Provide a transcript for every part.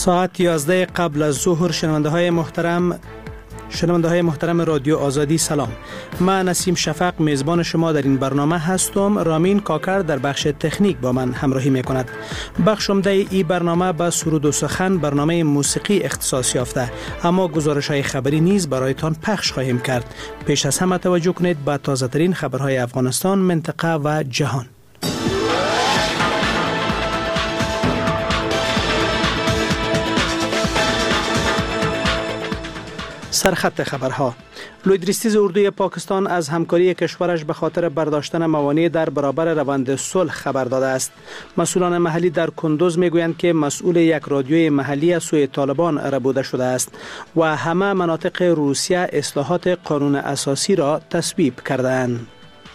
ساعت 11 قبل از ظهر شنونده های محترم رادیو آزادی سلام. من نسیم شفق میزبان شما در این برنامه هستم. رامین کاکر در بخش تکنیک با من همراهی میکند. بخش عمده ای برنامه با سرود و سخن برنامه موسیقی اختصاص یافته، اما گزارش های خبری نیز برایتان پخش خواهیم کرد. پیش از همه توجه کنید به تازه ترین خبرهای افغانستان، منطقه و جهان. سرخط خبرها: لویدریستیز اردوی پاکستان از همکاری کشورش به خاطر برداشتن موانع در برابر روند صلح خبر داده است. مسئولان محلی در کندوز میگویند که مسئول یک رادیوی محلی از سوی طالبان ربوده شده است و همه مناطق روسیه اصلاحات قانون اساسی را تصویب کرده‌اند.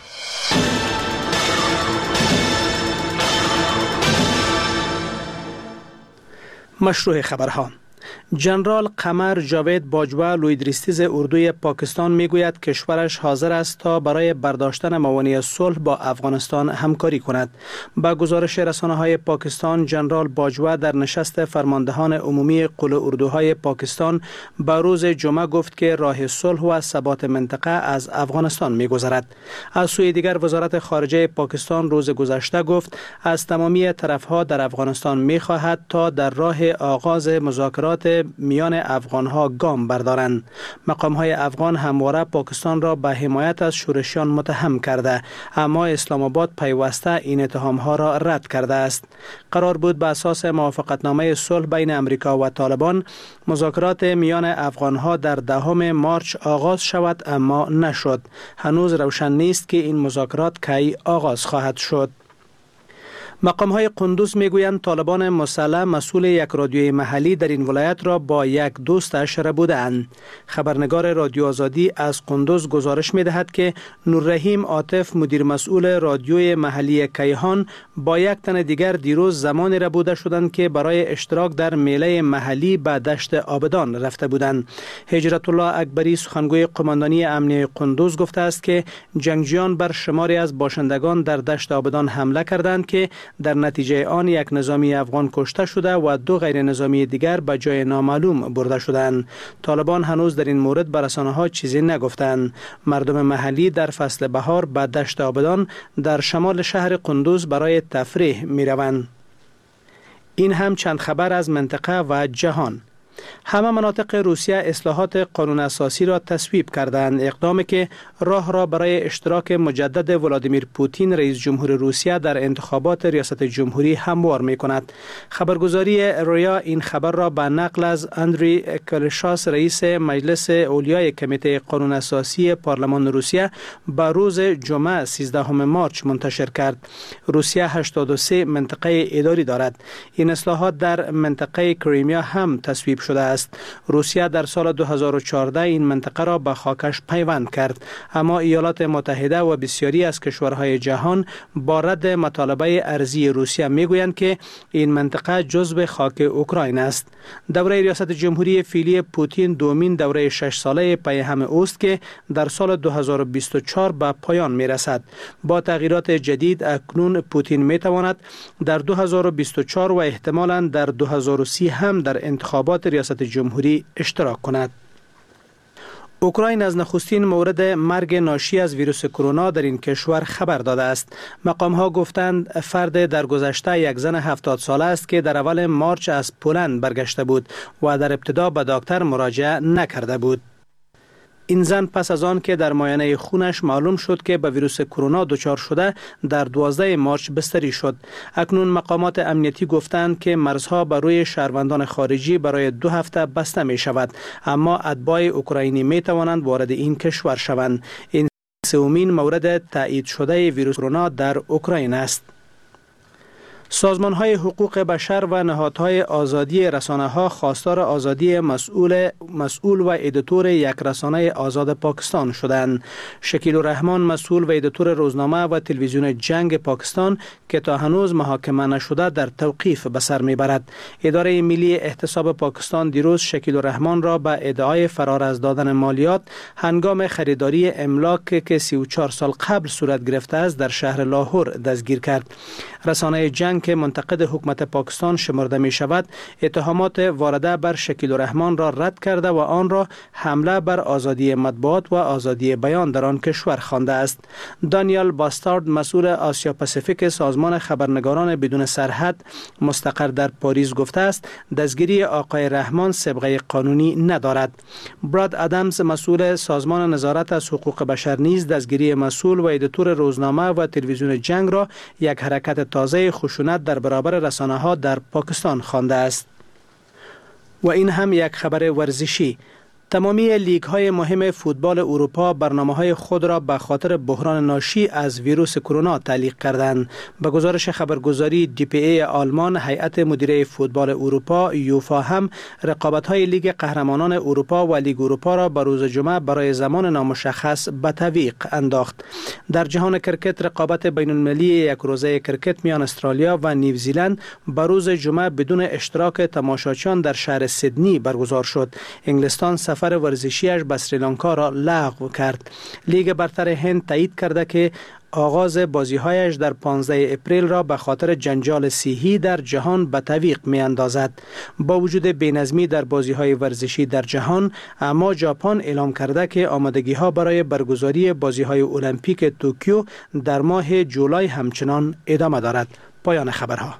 مشروع خبرها: جنرال قمر جاوید باجوه لویدریستیز اردوی پاکستان میگوید کشورش حاضر است تا برای برداشتن موانع صلح با افغانستان همکاری کند. با گزارش رسانه‌های پاکستان، جنرال باجوه در نشست فرماندهان عمومی قل اردوهای پاکستان با روز جمعه گفت که راه صلح و ثبات منطقه از افغانستان میگذرد. از سوی دیگر وزارت خارجه پاکستان روز گذشته گفت از تمامی طرفها در افغانستان میخواهد تا در راه آغاز مذاکرات میان افغانها گام بردارند. مقامهای افغان همواره پاکستان را به حمایت از شورشیان متهم کرده، اما اسلام آباد پیوسته این اتهامها را رد کرده است. قرار بود به اساس موافقتنامه صلح بین امریکا و طالبان مذاکرات میان افغانها در 10 مارچ آغاز شود، اما نشد. هنوز روشن نیست که این مذاکرات کی آغاز خواهد شد. مقام‌های قندوز میگویند طالبان مسلح مسئول یک رادیوی محلی در این ولایت را با یک دوستش ربوده‌اند. خبرنگار رادیو آزادی از قندوز گزارش می‌دهد که نوررحیم عاطف مدیر مسئول رادیوی محلی کیهان با یک تن دیگر دیروز زمانی ربوده شدند که برای اشتراک در میله محلی به دشت آبدان رفته بودند. هجرت الله اکبری سخنگوی قماندانی امنیه قندوز گفته است که جنگجویان بر شماری از باشندگان در دشت آبدان حمله کردند که در نتیجه آن یک نظامی افغان کشته شده و 2 غیر نظامی دیگر به جای نامعلوم برده شدند. طالبان هنوز در این مورد به رسانه‌ها چیزی نگفتند. مردم محلی در فصل بهار به دشت آبدان در شمال شهر قندوز برای تفریح می‌روند. این هم چند خبر از منطقه و جهان. همه مناطق روسیه اصلاحات قانون اساسی را تصویب کردند، اقدامی که راه را برای اشتراک مجدد ولادیمیر پوتین رئیس جمهور روسیه در انتخابات ریاست جمهوری هموار می کند. خبرگزاری رویا این خبر را به نقل از اندری کلشاس رئیس مجلس اولیای کمیته قانون اساسی پارلمان روسیه به روز جمعه 13 مارچ منتشر کرد. روسیه 83 منطقه اداری دارد. این اصلاحات در منطقه کریمیا هم تصویب شده است. روسیه در سال 2014 این منطقه را به خاکش پیوند کرد، اما ایالات متحده و بسیاری از کشورهای جهان با رد مطالبه ارضی روسیه میگویند که این منطقه جزو خاک اوکراین است. دوره ریاست جمهوری فعلی پوتین دومین دوره 6 ساله پیهم اوست که در سال 2024 به پایان میرسد. با تغییرات جدید اکنون پوتین میتواند در 2024 و احتمالاً در 2030 هم در انتخابات ریاست جمهوری اشتراک کند. اوکراین از نخستین مورد مرگ ناشی از ویروس کرونا در این کشور خبر داده است. مقام‌ها گفتند فرد در گذشته یک زن 70 ساله است که در اول مارچ از پولند برگشته بود و در ابتدا به دکتر مراجعه نکرده بود. این زن پس از آن که در معاینه خونش معلوم شد که به ویروس کرونا دچار شده در 12 مارچ بستری شد. اکنون مقامات امنیتی گفتند که مرزها بر روی شهروندان خارجی برای 2 هفته بسته می شود، اما اتباع اوکراینی می توانند وارد این کشور شوند. این سومین مورد تایید شده ویروس کرونا در اوکراین است. سازمان‌های حقوق بشر و نهادهای آزادی رسانه‌ها خواستار آزادی مسئول و ادیتور یک رسانه آزاد پاکستان شدند. شکیل الرحمن مسئول و ادیتور روزنامه و تلویزیون جنگ پاکستان که تا هنوز محاکمه نشده در توقیف به سر میبرد. اداره ملی احتساب پاکستان دیروز شکیل الرحمن را به ادعای فرار از دادن مالیات هنگام خریداری املاک که 34 سال قبل صورت گرفته است در شهر لاهور دستگیر کرد. رسانه جنگ طالبان که منتقد حکومت پاکستان شمرده می شود اتهامات وارده بر شکیل الرحمن را رد کرده و آن را حمله بر آزادی مطبوعات و آزادی بیان در آن کشور خوانده است. دانیال باستارد مسئول آسیا پاسیفیک سازمان خبرنگاران بدون سرحد مستقر در پاریس گفته است دستگیری آقای رحمان سابقه قانونی ندارد. براد ادمز مسئول سازمان نظارت از حقوق بشر نیز دستگیری مسئول و ادیتور روزنامه و تلویزیون جنگ را یک حرکت تازه خشونت در برابر رسانه‌ها در پاکستان خوانده است. و این هم یک خبر ورزشی. تمامی لیگ های مهم فوتبال اروپا برنامه‌های خود را به خاطر بحران ناشی از ویروس کرونا تعلیق کردند. به گزارش خبرگزاری DPA آلمان، هیئت مدیره فوتبال اروپا یوفا هم رقابت‌های لیگ قهرمانان اروپا و لیگ اروپا را به روز جمعه برای زمان نامشخص به تعویق انداخت. در جهان کرکت رقابت بین‌المللی یک روزه کرکت میان استرالیا و نیوزیلند به روز جمعه بدون اشتراک تماشاچیان در شهر سیدنی برگزار شد. انگلستان سفر ورزشیش به سریلانکا را لغو کرد. لیگ برتر هند تایید کرده که آغاز بازی‌هایش در 15 اپریل را به خاطر جنجال صحی در جهان به تعویق می‌اندازد. با وجود بی‌نظمی در بازی‌های ورزشی در جهان، اما ژاپن اعلام کرده که آمادگی‌ها برای برگزاری بازی‌های المپیک توکیو در ماه جولای همچنان ادامه دارد. پایان خبرها.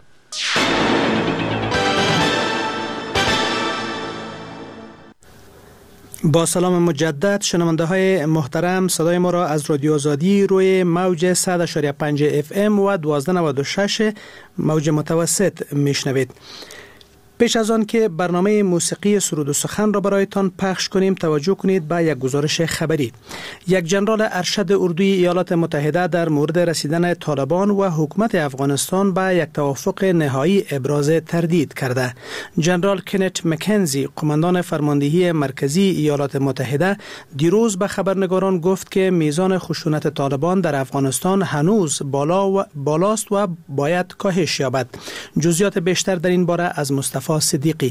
با سلام مجدد شنونده های محترم، صدای ما را از رادیو آزادی روی موج 100.5 FM و 1296 موج متوسط میشنوید. پیش از آن که برنامه موسیقی سرود و سخن را برایتان پخش کنیم، توجه کنید به یک گزارش خبری. یک جنرال ارشد اردوی ایالات متحده در مورد رسیدن طالبان و حکومت افغانستان به یک توافق نهایی ابراز تردید کرده. جنرال کنت مکنزی، قماندان فرماندهی مرکزی ایالات متحده، دیروز به خبرنگاران گفت که میزان خشونت طالبان در افغانستان هنوز بالاست و باید کاهش یابد. جزئیات بیشتر در این باره از مصطفی صدیقی.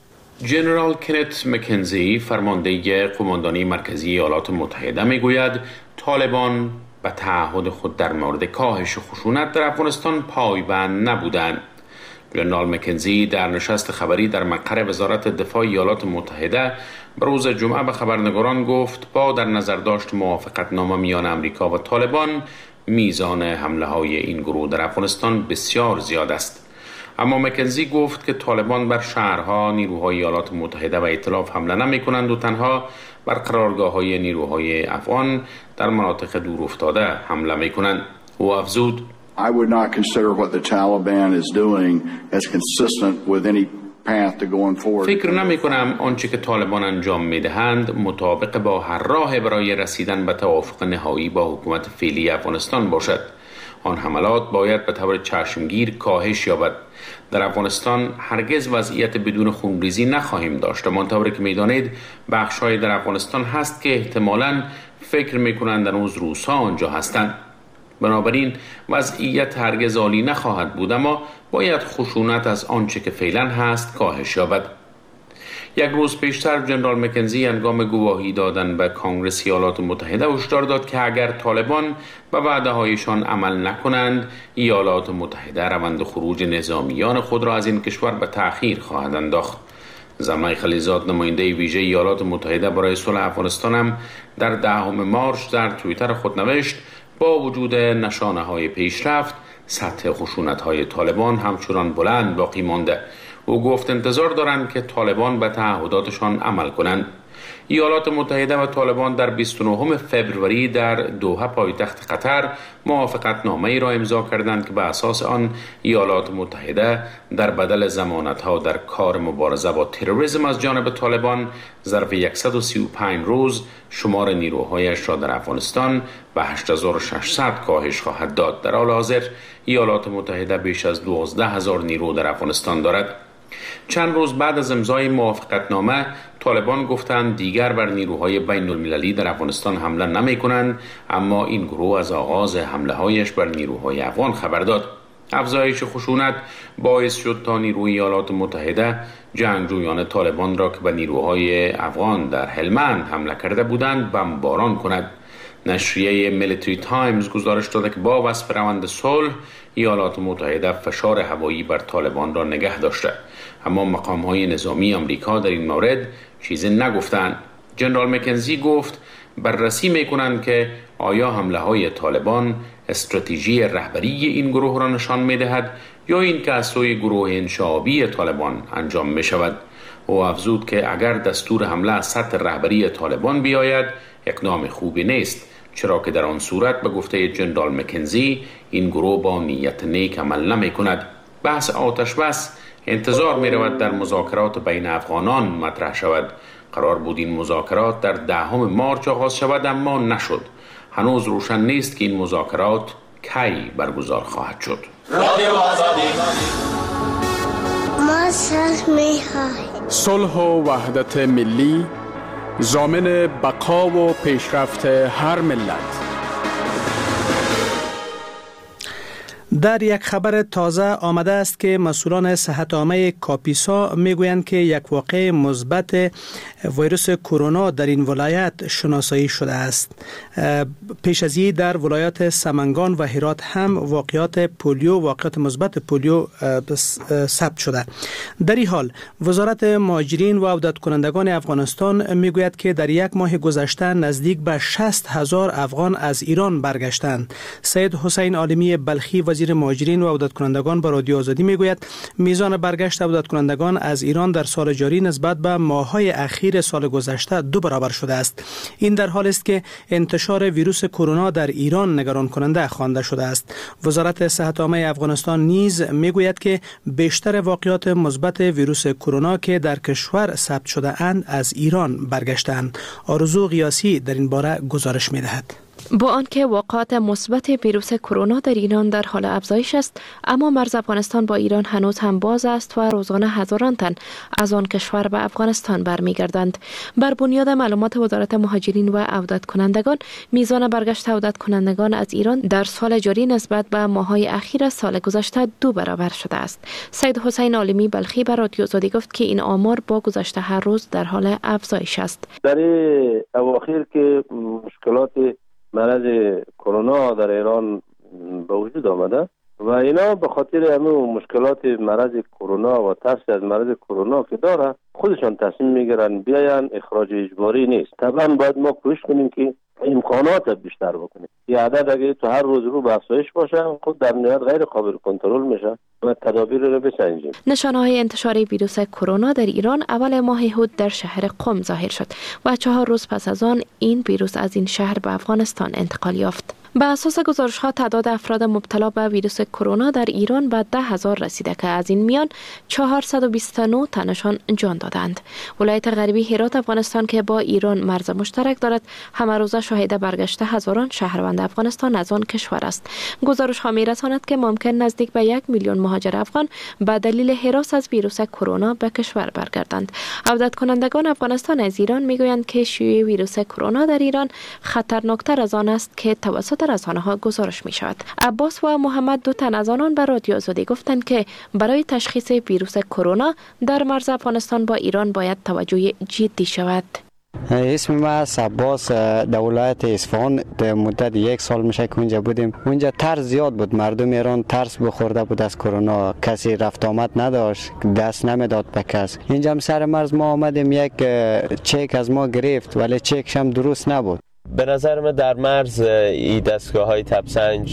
جنرال کنت مکنزی، فرمانده قماندانی مرکزی ایالات متحده، میگوید طالبان به تعهد خود در مورد کاهش خشونت در افغانستان پایبند نبودند. جنرال مکنزی در نشست خبری در مقر وزارت دفاع ایالات متحده به روز جمعه به خبرنگاران گفت با در نظر داشت موافقتنامه میان امریکا و طالبان، میزان حمله های این گروه در افغانستان بسیار زیاد است. اما مکنزی گفت که طالبان بر شهرها نیروهای ایالات متحده و ائتلاف حمله نمی کنند و تنها بر قرارگاه‌های نیروهای افغان در مناطق دور افتاده حمله می کنند. او افزود: I would not consider what the Taliban is doing as consistent with any path to going forward. فکر نمی کنم آنچه که طالبان انجام می دهند مطابق با هر راه برای رسیدن به توافق نهایی با حکومت فعلی افغانستان باشد. آن حملات باید به طور چشمگیر کاهش یابد. در افغانستان هرگز وضعیت بدون خونریزی نخواهیم داشت. همانطور که می‌دانید بخش‌های در افغانستان هست که احتمالاً فکر می‌کنند هنوز روس‌ها آنجا هستند. بنابراین وضعیت هرگز عالی نخواهد بود، اما باید خشونت از آنچه که فعلا هست کاهش یابد. یک روز پیشتر جنرال مکنزی هنگام گواهی دادن به کنگره ایالات متحده هشدار داد که اگر طالبان به وعده‌هایشان عمل نکنند، ایالات متحده روند خروج نظامیان خود را از این کشور به تأخیر خواهد انداخت. زلمه خلیزاد، نماینده ویژه ایالات متحده برای صلح افغانستان، هم در 10 مارس در توییتر خود نوشت با وجود نشانه‌های پیشرفت، سطح خشونت‌های طالبان همچنان بلند باقی مانده. او گفت انتظار دارند که طالبان به تعهداتشان عمل کنند. ایالات متحده و طالبان در 29 فوریه در دوحه پایتخت قطر موافقتنامه‌ای را امضا کردند که به اساس آن ایالات متحده در بدل ضمانت‌ها در کار مبارزه با تروریسم از جانب طالبان ظرف 135 روز شمار نیروهایش را در افغانستان به 8600 کاهش خواهد داد. در حال حاضر ایالات متحده بیش از 12000 نیرو در افغانستان دارد. چند روز بعد از امضای موافقتنامه، طالبان گفتند دیگر بر نیروهای بین المللی در افغانستان حمله نمی کنند، اما این گروه از آغاز حمله هایش بر نیروهای افغان خبر داد. افزایش خشونت باعث شد تا نیروی ایالات متحده جنگجویان طالبان را که به نیروهای افغان در هلمند حمله کرده بودند بمباران کند. نشریه میلیتری تایمز گزارش داده که با وصف روند صلح ایالات متحده فشار هوایی بر طالبان را نگه داشته، اما مقام‌های نظامی آمریکا در این مورد چیزی نگفتند. جنرال مکنزی گفت بررسی می‌کنند که آیا حمله‌های طالبان استراتژی رهبری این گروه را نشان می‌دهد یا این که از سوی گروه انشعابی طالبان انجام می‌شود. او افزود که اگر دستور حمله از سطح رهبری طالبان بیاید اقدام خوبی نیست، چرا که در آن صورت به گفته جنرال مکنزی این گروه با نیت نیک عمل نمی کند. بحث آتش بس انتظار می رود در مذاکرات بین افغانان مطرح شود. قرار بود این مذاکرات در 10 مارچ آغاز شود اما نشد. هنوز روشن نیست که این مذاکرات کی برگزار خواهد شد. صلح و وحدت ملی ضامن بقا و پیشرفت هر ملت. در یک خبر تازه آمده است که مسئولان صحت عامه کاپیسا میگویند که یک واقعه مثبت ویروس کرونا در این ولایت شناسایی شده است. پیش از این در ولایات سمنگان و هرات هم واقعات مثبت پولیو ثبت شده. در این حال وزارت مهاجرین و عودت کنندگان افغانستان میگوید که در یک ماه گذشته نزدیک به 60,000 افغان از ایران برگشتند. سید حسین عالمی بلخی وزیر مهاجرین و عودت کنندگان به رادیو آزادی میگوید میزان برگشت عودت کنندگان از ایران در سال جاری نسبت به ماه‌های اخیر سال گذشته 2 برابر شده است. این در حالی است که انتشار ویروس کرونا در ایران نگران کننده خوانده شده است. وزارت صحت عامه افغانستان نیز میگوید که بیشتر واقعات مثبت ویروس کرونا که در کشور ثبت شده اند از ایران برگشتند. آرزو غیاسی در این باره گزارش می‌دهد. با آنکه واقعات مثبت ویروس کرونا در ایران در حال افزایش است، اما مرز افغانستان با ایران هنوز هم باز است و روزانه هزاران تن از آن کشور به افغانستان برمیگردند. بر بنیاد معلومات وزارت مهاجرین و عودت کنندگان، میزان برگشت عودت کنندگان از ایران در سال جاری نسبت به ماه‌های اخیر سال گذشته 2 برابر شده است. سید حسین عالمی بلخی به رادیو آزادی گفت که این آمار با گذشت هر روز در حال افزایش است. در اواخر که مشکلات مرض کرونا در ایران به وجود آمده و اینا به خاطر همون مشکلات مرض کرونا و ترس از مرض کرونا که داره خودشان تصمیم میگیرن بیاین. اخراج اجباری نیست. طبعا باید ما کوشش کنیم که امکانات بیشتر بکنیم. این عدد اگه تو هر روز رو به افزایش باشه خود در نهایت غیر قابل کنترل میشه و تدابیر رو بسنجیم. نشانه‌های انتشار ویروس کرونا در ایران اول ماه هود در شهر قم ظاهر شد و 4 روز پس از آن این ویروس از این شهر به افغانستان انتقال یافت. به اساس گزارش‌ها تعداد افراد مبتلا به ویروس کرونا در ایران به 10,000 رسیده که از این میان 429 تنشان جان دادند. ولایت غربی هرات افغانستان که با ایران مرز مشترک دارد، همه روزه شاهد برگشت هزاران شهروند افغانستان از آن کشور است. گزارش‌ها می‌رساند که ممکن نزدیک به 1 میلیون مهاجر افغان به دلیل هراس از ویروس کرونا به کشور برگردند. عودت کنندگان افغانستان از ایران می‌گویند که شیوع ویروس کرونا در ایران خطرناکتر از آن است که توسط رسانه‌ها گزارش می شود. عباس و محمد 2 تن از آنان به رادیو آزادی گفتند که برای تشخیص ویروس کرونا در مرز افغانستان با ایران باید توجه جدی شود. اسم ما عباس، در ولایت اصفهان در مدت 1 سال میشه که اونجا بودیم. اونجا ترس زیاد بود، مردم ایران ترس بخورده بود از کرونا، کسی رفت آمد نداشت، دست نمیداد به کس. اینجا سر مرز ما آمدیم، یک چک از ما گرفت ولی چکش هم درست نبود. به نظر من در مرز این دستگاه‌های تبسنج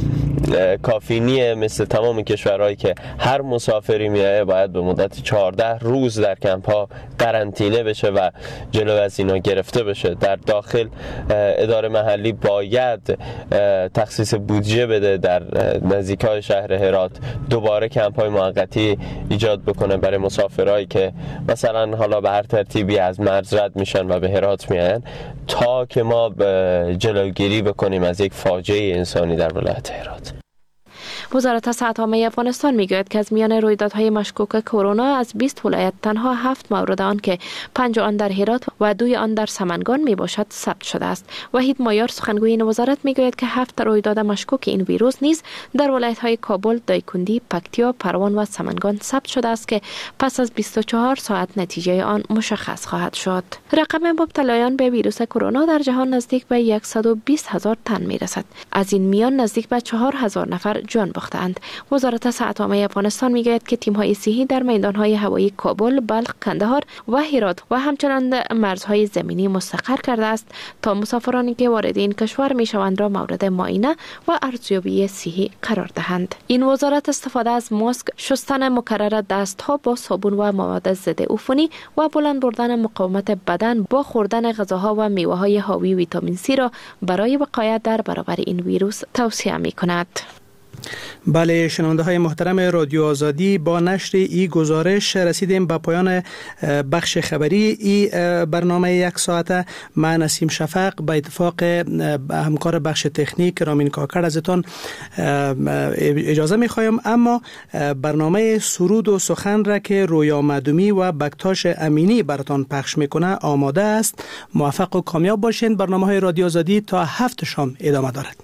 کافی نیه. مثل تمام کشورهایی که هر مسافری میایه باید به مدت 14 روز در کمپ‌ها قرنطینه بشه و جلو از اینا گرفته بشه. در داخل اداره محلی باید تخصیص بودجه بده در نزدیکای شهر هرات، دوباره کمپ‌های موقتی ایجاد بکنه برای مسافرایی که مثلا حالا به هر ترتیبی از مرز رد میشن و به هرات میاین، تا که ما جلوگیری بکنیم از یک فاجعه انسانی در ولایت هرات. وزارت صحت عامه افغانستان میگوید که از میان رویدادهای مشکوک کرونا از 20 ولایت تنها 7 مورد آن که 5 آن در هرات و 2 آن در سمنگان می باشد ثبت شده است. وحید مایار سخنگوی این وزارت میگوید که 7 رویداد مشکوک این ویروس نیز در ولایت‌های کابل، دایکندی، پکتیا، پروان و سمنگان ثبت شده است که پس از 24 ساعت نتیجه آن مشخص خواهد شد. رقم مبتلایان به ویروس کرونا در جهان نزدیک به 120,000 تن میرسد. از این میان نزدیک به 4,000 نفر جان باختند. وزارت صحت عامه افغانستان میگوید که تیم‌های صحی در میدان‌های هوایی کابل، بلخ، کندهار و هرات و همچنان مرزهای زمینی مستقر کرده است تا مسافرانی که وارد این کشور میشوند را مورد معاینه و ارزیابی صحی قرار دهند. این وزارت استفاده از ماسک، شستن مکرر دست‌ها با صابون و مواد ضد عفونی و بلند بردن مقاومت بدن با خوردن غذاها و میوه‌های حاوی ویتامین C را برای وقایت در برابر این ویروس توصیه می‌کند. بله شنونده های محترم رادیو آزادی، با نشر ای گزارش رسیدیم به پایان بخش خبری ای برنامه 1 ساعته. من نسیم شفق به اتفاق همکار بخش تکنیک رامین کاکر ازتون اجازه میخوایم، اما برنامه سرود و سخن را که رویا مدومی و بکتاش امینی براتون پخش میکنه آماده است. موفق و کامیاب باشین. برنامه های رادیو آزادی تا 7 شام ادامه دارد.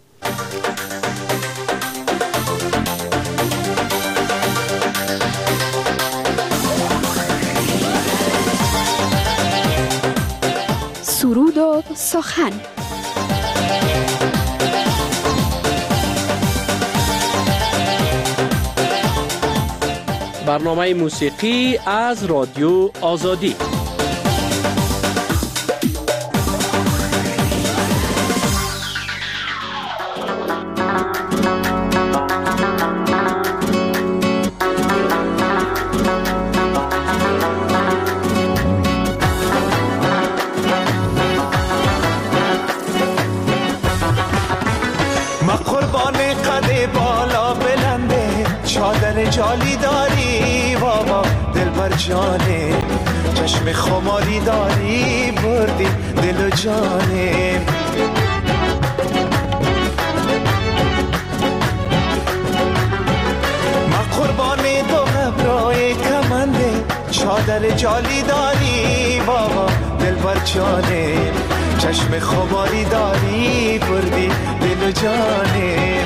سرود و سخن. برنامه موسیقی از رادیو آزادی. جالی داری بابا دلبر جانه، چشم خماری داری بردی دل و جانه. ما قربان دو غبرای کمنده، چادر جالی داری بابا دلبر جانه، چشم خماری داری بردی دل و جانه.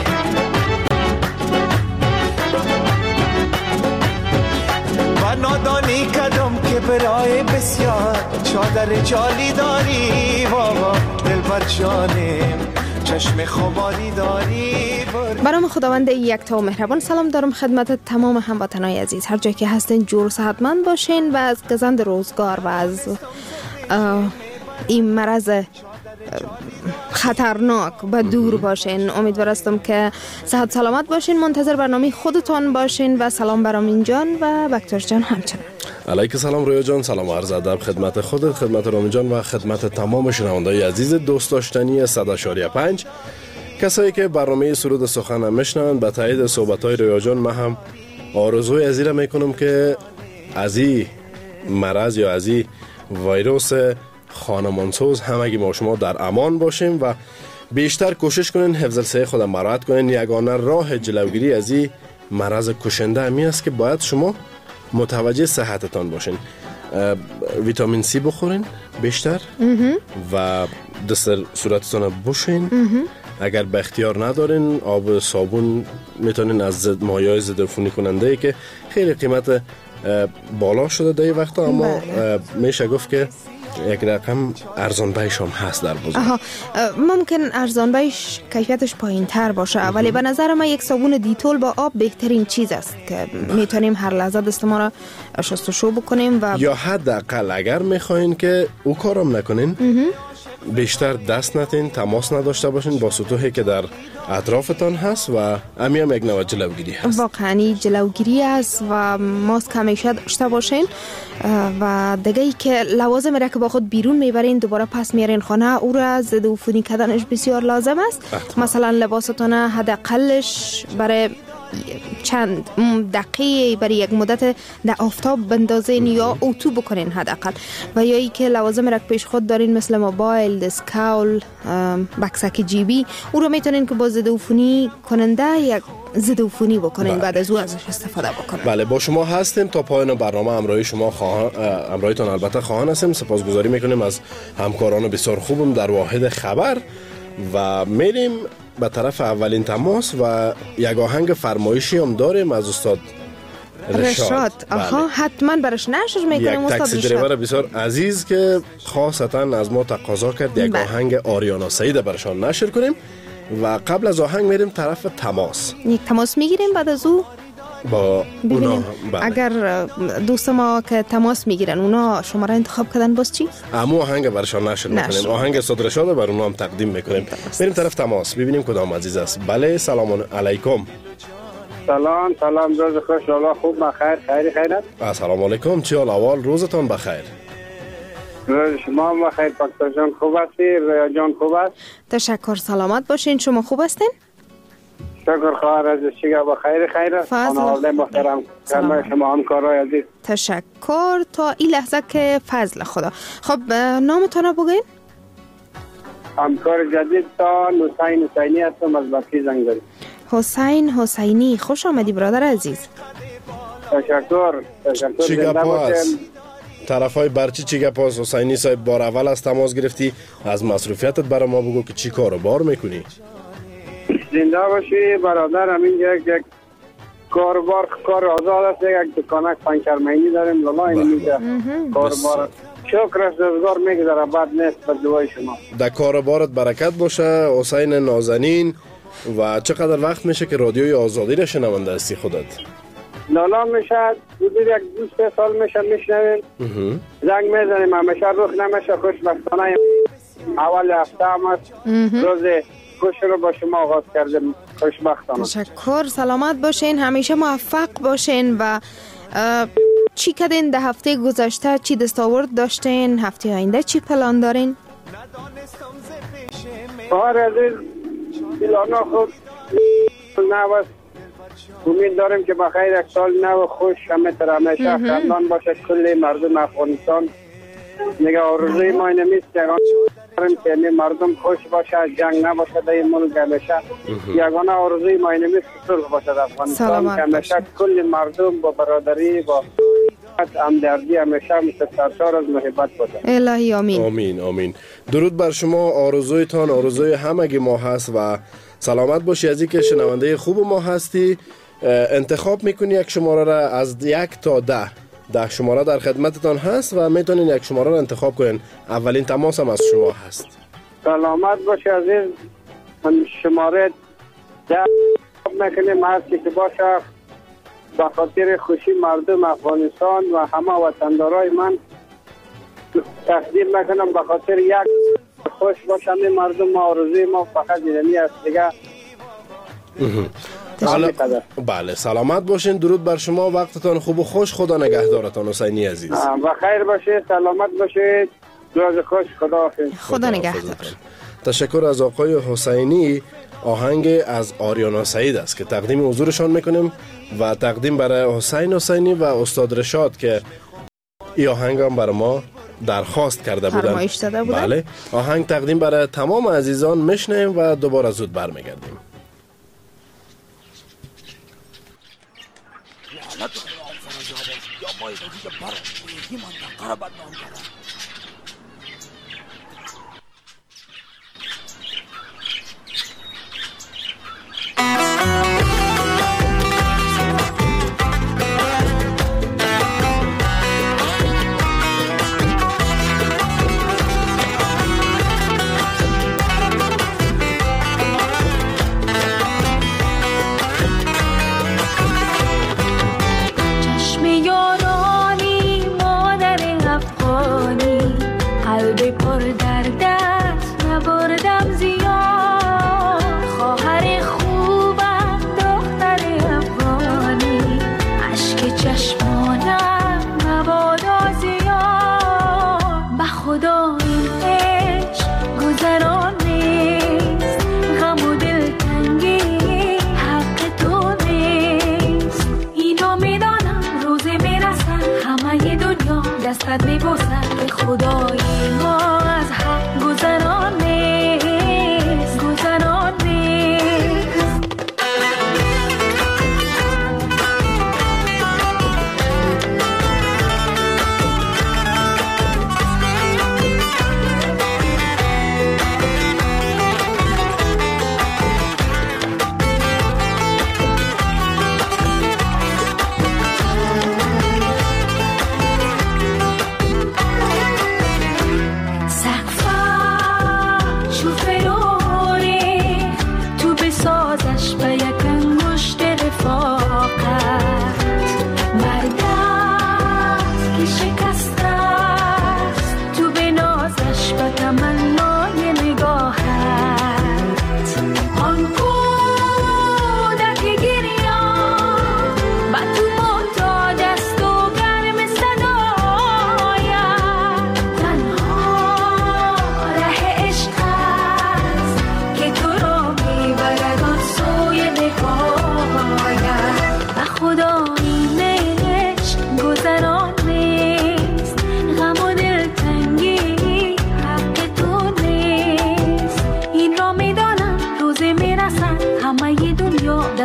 نادانی کدم که برای بسیار، چادر جالی داری بابا دلبر جانه، چشم خماری داری. برام خداوند یکتا و مهربان سلام دارم خدمت تمام هموطنان عزیز، هر جای که هستین جور و صحتمند باشین و از گزند روزگار و از این مرض خطرناک و دور باشین. امیدوار هستم که صحت سلامت باشین، منتظر برنامه خودتان باشین و سلام برامین جان و بکتاش جان همچنان. علیک سلام رویا جان، سلام و عرض ادب خدمت خودت، خدمت رامین جان و خدمت تمام شنوندگان عزیز دوست داشتنی 100.5 کسایی که برنامه سرود سخن هم میشنوند. به تایید صحبت‌های رویا جان من هم آرزوی ازیره میکنم که از این مرض یا از این ویروس خانمانسوز همگی ما شما در امان باشیم و بیشتر کوشش کنین حفظ صحت خود مراعات کنین. یگانه راه جلوگیری از این مرض کشنده همی است که باید شما متوجه صحتتان باشین. ویتامین C بخورین بیشتر و دست صورتتان بوشین. اگر به اختیار ندارین آب صابون میتونین از مایع ضد عفونی کننده ای که خیلی قیمت بالا شده در این وقتا، اما میشه گفت که یک رقم ارزان بایش هم هست در بازار. ممکن ارزان بایش کیفیتش پایین تر باشه، ولی به نظر من یک صابون دیتول با آب بهترین چیز است که میتونیم هر لحظه دستمون را شستشو بکنیم و یا حداقل اگر میخواین که او کارم نکنین بیشتر دست نتین، تماس نداشته باشین با سطوحی که در اطرافتان هست و امی هم یک نوع جلوگیری هست. واقعا جلوگیری است و ماسک همیشه داشته باشین و دیگه ای که لوازم را که با خود بیرون میبرین دوباره پس میارین خانه، او را ضد عفونی کردنش بسیار لازم است. مثلا لباستون حداقلش برای چند دقیقه برای یک مدت در آفتاب بندازین یا اتو بکنین حداقل، و یا ای که لوازم را پیش خود دارین مثل موبایل، دسکاول، بکسک جیبی، او رو میتونین که با ضد عفونی کننده یک ضد عفونی بکنین، بعد از او ازش استفاده بکنین. بله، با شما هستیم تا پایان برنامه. همراهی شما همراهیتان البته خواهان هستیم. سپاسگزاری میکنیم از همکاران بسیار خوبم در واحد خبر و میریم به طرف اولین تماس و یک آهنگ فرمایشی هم داریم از استاد رشاد. آها، حتما برش نشر میکنیم. یک تاکسی دریور بسیار عزیز که خاصتا از ما تقاضا کرد یک آهنگ آریانا سعید برشان نشر کنیم و قبل از آهنگ میریم طرف تماس. یک تماس میگیریم، بعد از او با اونا اگر دوست ما که تماس میگیرن اونا شماره انتخاب کردن باز چی؟ امو آهنگ برشان نشر میکنیم. آهنگ استاد رشاد بر اونا هم تقدیم میکنیم. بریم طرف تماس ببینیم کدام عزیز است. بله، سلام علیکم. سلام، روز خوش، الله خوب، بخیر، خیرت. السلام علیکم، چی حال احوال؟ روزتان بخیر. روز شما بخیر. پاکتا جان خوب هستی؟ ریا جان خوب است؟ تشکر، سلامت باشین. شما خوب هستین؟ شکر خواهر عزیز، شیگه بخیر. خانواده محترم شما همکارای عزیز. تشکر. تا این لحظه که فضل خدا. خب نامتان بگین؟ همکار جدید تا حسین حسینی هستم از برکی زنگاری. حسین حسینی، خوش آمدی برادر عزیز. تشکر. چی گپ است؟ طرفای برچی چی گپ است؟ حسینی صاحب، بار اول از تماس گرفتی، از مصروفیتت برای ما بگو که چی کارو بار میکنی؟ زنده باشی برادر. همینجا یک کار آزاد است. یک دکانک پنچرمینی داریم لالا. اینجا کاربار شکرش روزگار میگذره، بد نیست. به دعای شما در کاربارت برکت باشه حسین نازنین. و چقدر وقت میشه که رادیوی آزادی را شنونده هستی خودت؟ لالا میشه حدود یک 2 سال میشه میشنویم. زنگ میزنیم همیشه رخ نمیشه. خوشبختانه اول هفته هم روز خوش رو با شما آغاز کردیم. خوشبختانه. تشکر، سلامت باشین، همیشه موفق باشین. و چی کردین ده هفته گذشته؟ چی دستاورد داشتین؟ هفته آینده چی پلان دارین؟ خواهر عزیز، پلانا خود نو امید داریم که بخیر یک سال نو خوش همه تر همیشه خندان باشه کل مردم افغانستان. نگه آرزوی ما اینمیست که مردم خوش باشه، جنگ نباشه در این ملک. همیشه یگانه آرزوی ما اینمیست که صلح باشه در افغانستان، که همیشه کل مردم با برادری با همدردی همیشه سرشار از محبت باشه. الهی آمین. آمین آمین. درود بر شما. آرزویتان آرزوی همگی ما هست و سلامت باشی. از اینکه شنونده خوب ما هستی، انتخاب میکنی یک شماره را از 1 تا 10 شماره در خدمتتان هست و میتونین یک شماره را انتخاب کنین. اولین تماس هم از شما هست. سلامت باشی عزیز. شماره 10 میکنیم هستی که باشه به خاطر خوشی مردم افغانستان و همه وطندارای من تقدیم میکنم. به خاطر یک خوش باشم مردم. آرزوی ما فقط اینمی است دیگه. بله، سلامت باشین. درود بر شما. وقتتان خوب و خوش. خدا نگهدارتان حسینی عزیز. بخیر باشید، سلامت باشید. روز خوش. خدا نگهدار. تشکر از آقای حسینی. آهنگ از آریانا سعید است که تقدیم حضورشان میکنیم و تقدیم برای حسین حسینی و استاد رشاد که این آهنگ هم برای ما درخواست کرده بودن. بله، آهنگ تقدیم برای تمام عزیزان میشنیم و دوباره زود برمیگردیم. چشم یارانی مادر افغان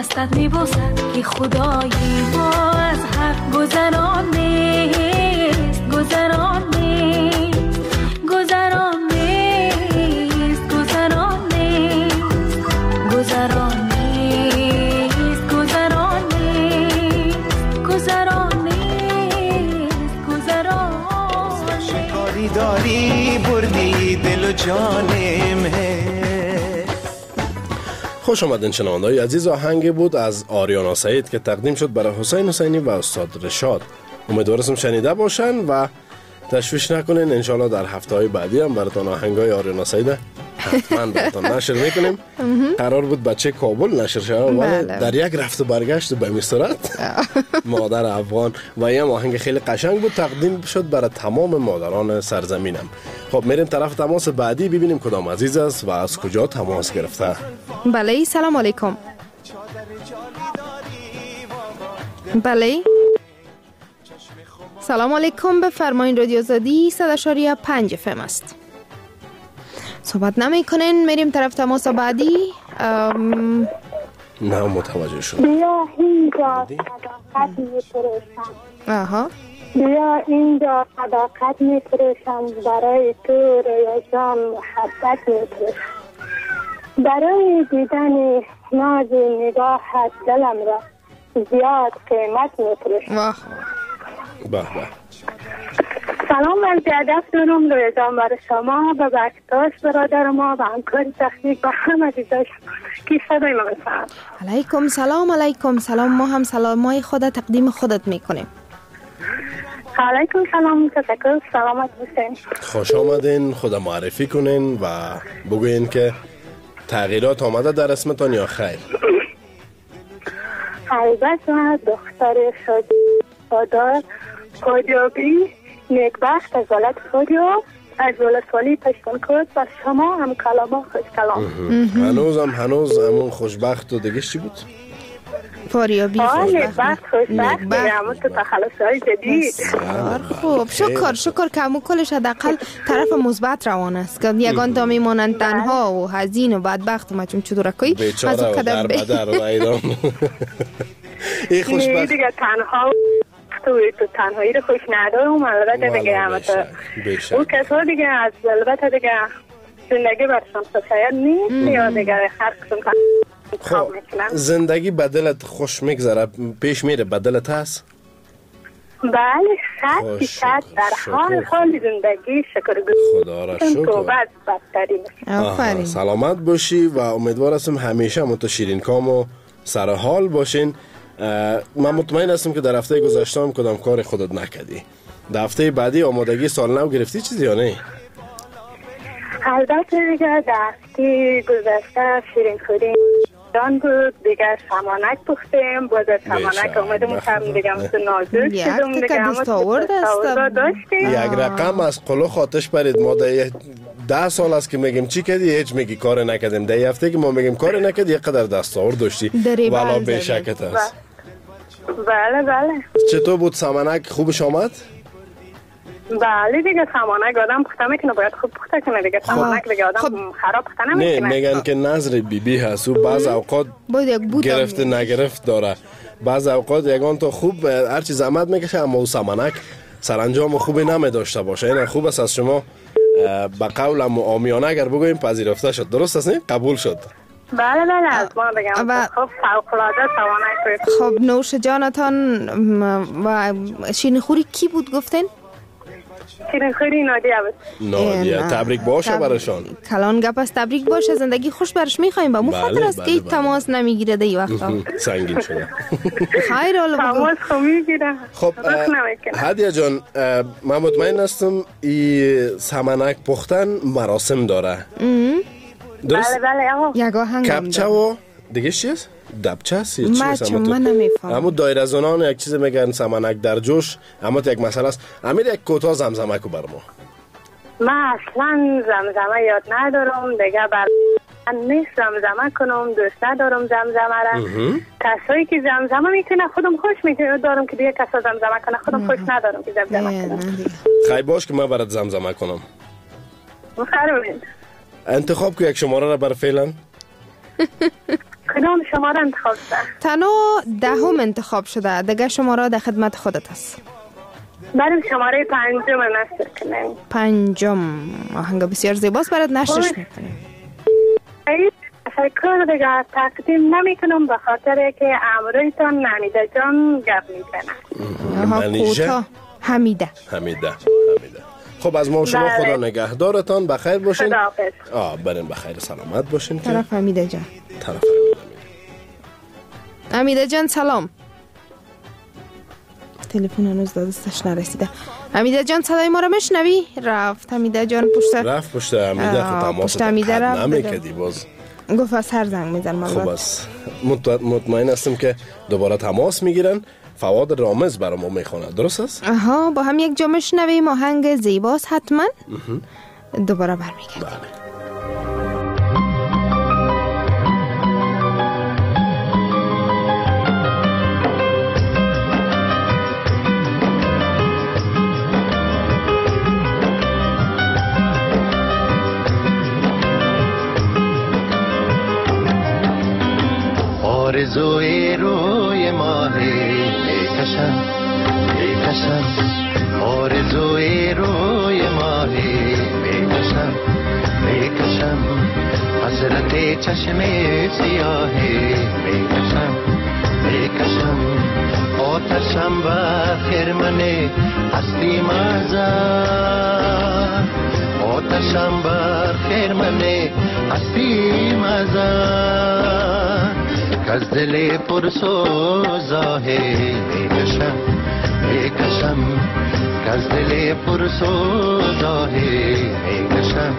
دستت میبوسد که خدایی ما از حق گذران نیست، گذران نیست، گذران نیست، گذران نیست، گذران نیست، گذران نیست، گذران نیست، گذران نیست. شکاری داری بردی دل و جانم. خوش آمدین شنونده‌های عزیز. آهنگ بود از آریانا سعید که تقدیم شد برای حسین حسینی و استاد رشاد. امیدوارم شنیده باشن و تشویش نکنین. انشالله در هفته‌های بعدی هم براتون آهنگای آریانا سعید حتما براتون نشر میکنیم. قرار بود بچه کابل نشر شد ولی در یک رفت و برگشت به این صورت مادر افغان و این آهنگ خیلی قشنگ بود، تقدیم شد برای تمام مادران سرزمینم. خب میریم طرف تماس بعدی ببینیم کدام عزیز است و از کجا تماس گرفته. بله سلام علیکم. بله سلام علیکم، بفرمایید. رادیو آزادی 100.5 FM است. صحبت نمی کنین، میریم طرف تماس بعدی. نه متوجه شد. بیا اینجا صداقت می‌فروشم. آها. بیا اینجا صداقت می‌فروشم، برای تو رویا جان محبت می‌فروشم، برای دیدن ناز نگاهت دلم را زیاد قیمت می‌فروشم. واه. به به. سلام و ادب دارم رویا جان برای شما و بکتاش برادر ما و همکار تکنیک و همه دیداش کی صدای ما بفهم. علیکم سلام. علیکم سلام. ما هم سلامای خود تقدیم خودت میکنیم. علیکم سلام. تشکر. سلامت باشین. خوش آمدین. خدا معرفی کنین و بگوین که تغییرات آمده در اسمتان یا خیر؟ البته دختر شادار کاجابی نیکبخت از ولد فاریاب از ولسوالی پشتونکوت و شما هم کلاما خوش کلام. هنوز همون خوشبخت و دیگه چی بود؟ فاریابی نیکبخت خوشبخت همون تو تخلص های جدید. خوب شکر که همون کلش حداقل طرف مثبت روان است که یگان تا میمانند تنها و حزین و بدبخت و مچون چطورکوی بیچاره و در بدر و ایران. این خوشبخت دیگه تنها تو تنهایی رو خوش ندارم. البته دیگه همه او کسا دیگه از البته دیگه زندگی برشان سفید نیست یا دیگه هر قسم خب زندگی بدلت خوش میگذره پیش میره بدلت هست؟ بله 100% در حال زندگی شکر خدا را شکر. سلامت باشی و امیدوار هستم همیشه منتو شیرین کام و سر حال باشین. من مطمئن هستم که در هفته گذشته هم کدام کار خودت نکردی. در هفته بعدی آمادگی سال نو گرفتی چیزی یا نه؟ البته دیگه در هفته گذشته شیرین خوری دان بود دیگه، سمانک پختیم باز سمانک اومدم کم دیگه مثل نازک شدم دیگه دستاورد داشتیم. یک رقم از قلوخ آتش برید. ما در 10 سال است که میگیم چی کردی هیچ میگی کار نکردیم. در هفته که ما میگیم کار نکردی یک قدر دستاورد داشتی والا بیشکت است. بله چطور بود سمانک؟ خوبش آمد؟ بله دیگه سمانک آدم پخته میکنه باید خوب پخته کنه دیگه. سمانک دیگه آدم خراب پخته نمیکنه. نه میگن که نظر بی هست و بعض اوقات گرفت نگرفت داره. بعض اوقات یگان تو خوب هرچی زحمت میکشه اما او سمانک سرانجام خوبی نمیداشته باشه. این خوب است از شما با قولم و آمیانه اگر بگویم پذیرفته شد. درست است نه؟ قبول شد. بله از ما بگم خب فوق‌العاده سمانک. خب نوش جانتان. و شیرینخوری کی بود گفتین؟ شیرینخوری نادیه. تبریک باشه برشان. کلان گپ است. تبریک باشه. زندگی خوش برش میخوایم. با مو خاطر است که تماس نمیگیره دی وقتا. سنگین شده. خیر حالا تماس خو میگیره. خب هدیه جان من مطمئن هستم این سمنک پختن مراسم داره. درست؟ بله یک آهنگ کپچه و دیگه چی است؟ دبچه است یا چی است؟ من نمیفهم. اما دایره زنان یک چیز میگن سمنک در جوش. اما یک مسئله است. امیر یک کوتاه زمزمه کو بر ما. من اصلا زمزمه یاد ندارم دیگه. من نیست زمزمه کنم، دوست ندارم زمزمه را. کسایی که زمزمه میکنه خودم خوش میکنه دارم که دیگه کسا زمزمه کنه خودم خوش ندارم که زمزمه کنم. خیلی باش که من برات زمزمه کنم. بخیرونید. انتخاب که یک شماره را بر فعلا کدام شماره انتخاب شده؟ تنها 10 انتخاب شده. دیگه شماره در خدمت خودت است. برای شماره 5 نشر کنیم. 5 آهنگ بسیار زیباست برات نشرش میکنیم. تشکر دیگه تقدیم نمی کنم به خاطر که امرویتان نمیده جان گپ میزنه. حمیده. خب از ما شما خدا نگهدارتان، بخیر باشین. خداحافظ. برین بخیر سلامت باشین. طرف حمیده جان. حمیده جان سلام. تلفن هنوز دستش نرسیده. حمیده جان صدای ما رو میشنوی؟ رفت حمیده جان پشت حمیده خود تماس قطع نمیکردی باز گفت از هر زنگ میزن. خب بس مطمئن هستم که دوباره تماس میگیرن. فواد رامز برای ما میخونه، درست است؟ با هم یک جا میشنویم آهنگ زیباست حتما. دوباره برمیگردیم. بله. آرزوی روی ماهی میکشم آرزوی روی ماهی میکشم حسرت چشم سیاهی میکشم آتشم و خرمن هستی مزار آتشم و خرمن هستی مزار از دل پرسوزاهی میکشم از دل پرسوزاهی میکشم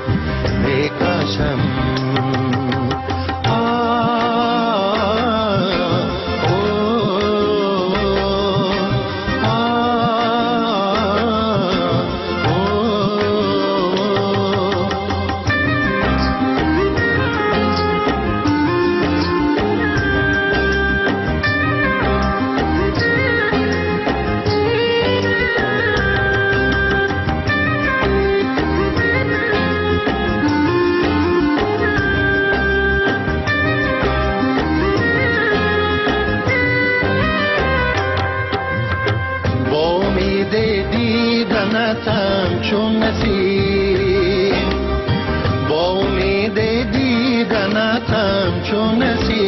چون نسیم با امید دیدنتم چون